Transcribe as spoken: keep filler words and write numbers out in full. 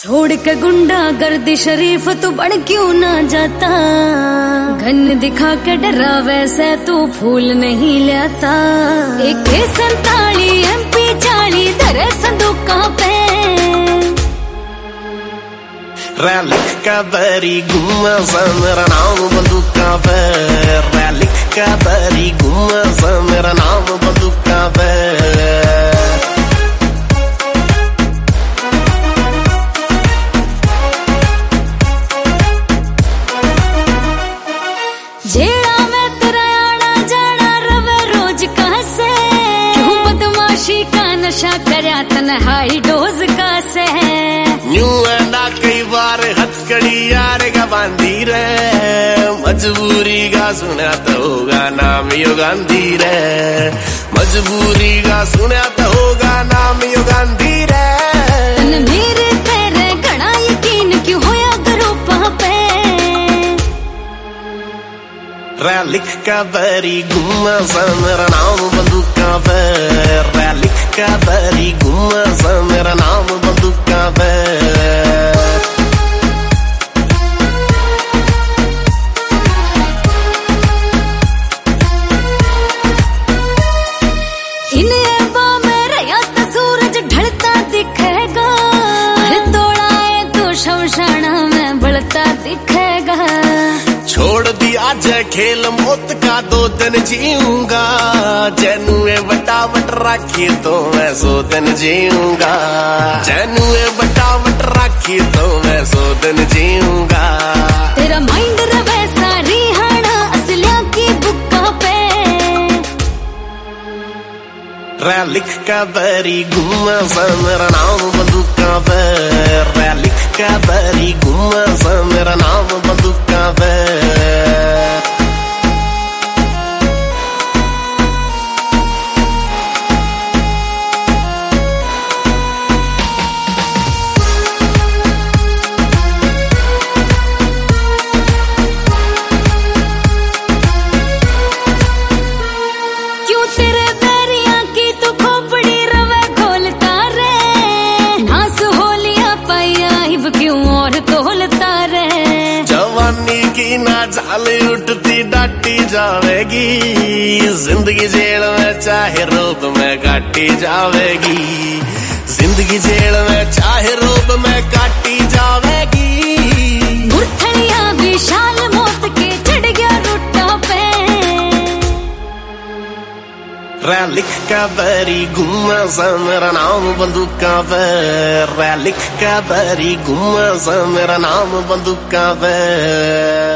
छोड़ के गुंडा गर्दी शरीफ तू बन क्यों ना जाता। घन दिखा के डरा वैसे तू फूल नहीं लाता। एक संताली एमपी चाली धरे संदूका पे रैलिक का बरी गुम्मा सा मेरा नाम बंदूका पे। रैलिक का बरी गुम्मा सा मेरा नाम बंदूका पे। जेड़ा मैं तेरा आना जाना रवे रोज कहाँ से। क्यों बदमाशी का नशा करया तन्हाई डोज का से। न्यू एंडा कई बार हथकड़ी यार का बांधी रे। मजबूरी का सुना तो होगा नाम यो गांधी रे। मजबूरी का सुना तो होगा नाम यो गांधी रे। तन मेरे तेरे घना यकीन क्यों होया करो पापे। रैलिक का बरी गुम्मा सा मेरा नाम बंदूका पे। रैलिक का बरी गुम्मा सा मेरा नाम बंदूका पे। इन एबा में रया तो सूरज ढलता दिखेगा। तोड़ा है तो शमशाना में बढ़ता दिखेगा। छोड़ दिया जय खेल मौत का दो दिन जीऊंगा। जैनुए बटावट राखी तो मैं सो दिन जीऊंगा। जैनुए बटावट राखी तो मैं सो दिन जीऊंगा। तेरा माइंड रवे सारी हाना असलिया की बुक्का पे। रैलिक का बरी गुम्मा सा मेरा नाम बंदूका पे। रैलिक का बरी गुम्मा सा मेरा नाम बंदूका पे। क्यों तेरे बैरिया की तू खोपड़ी रवे खोलता रे। नास होलिया पाइया हिब क्यों और तोलता रे। जवानी की ना जाल उठती डाटी जावेगी। जिंदगी जेल में चाहे रोब में काटी जावेगी। जिंदगी जेल में चाहे रोब में काटी जावेगी। मुरथलिया विशाल मौत के चढ़ गया रुट्टा पे। रैलिक का बरी गुम्मा सा मेरा नाम बंदूका पे। रैलिक का बरी गुम्मा सा मेरा नाम बंदूका पे।